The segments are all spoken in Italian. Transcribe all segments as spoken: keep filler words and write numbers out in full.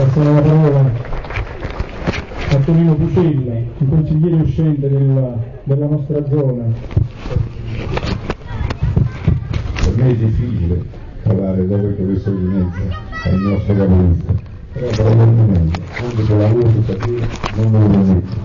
Passiamo la parola a Tonino Pucella, il consigliere uscente della, della nostra zona. Per me è difficile parlare dopo il professor Di Mezza, è il nostro capolista, però probabilmente anche se la musica qui non me lo permette.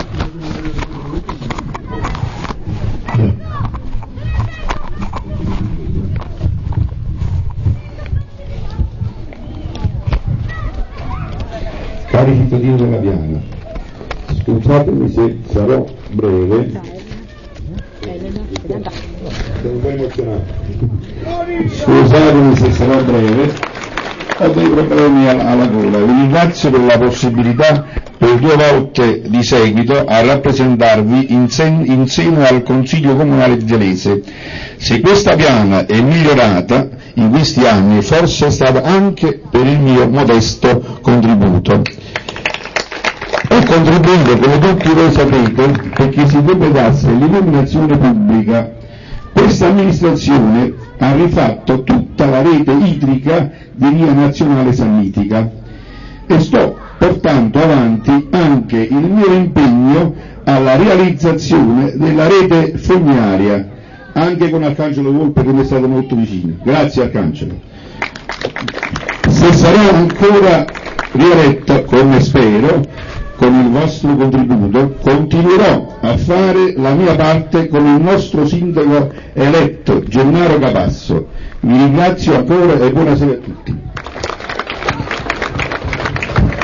Cari cittadini della Piana, scusatemi se sarò breve, sono un po' emozionato, scusatemi se sarò breve, ho dei problemi alla, alla gola. Vi ringrazio per la possibilità per due volte di seguito a rappresentarvi in, sen, in seno al Consiglio Comunale di Telese. Se questa Piana è migliorata in questi anni, forse è stata anche per il mio modesto contributo. Ho contribuito, come tutti voi sapete, perché si completasse l'illuminazione pubblica. Questa amministrazione ha rifatto tutta la rete idrica di via nazionale sannitica e sto portando avanti anche il mio impegno alla realizzazione della rete fognaria, anche con Arcangelo Volpe che mi è stato molto vicino. Grazie Arcangelo. Se sarò ancora rieletto, come spero, con il vostro contributo, continuerò a fare la mia parte con il nostro sindaco eletto, Gennaro Capasso. Vi ringrazio ancora e buonasera a tutti.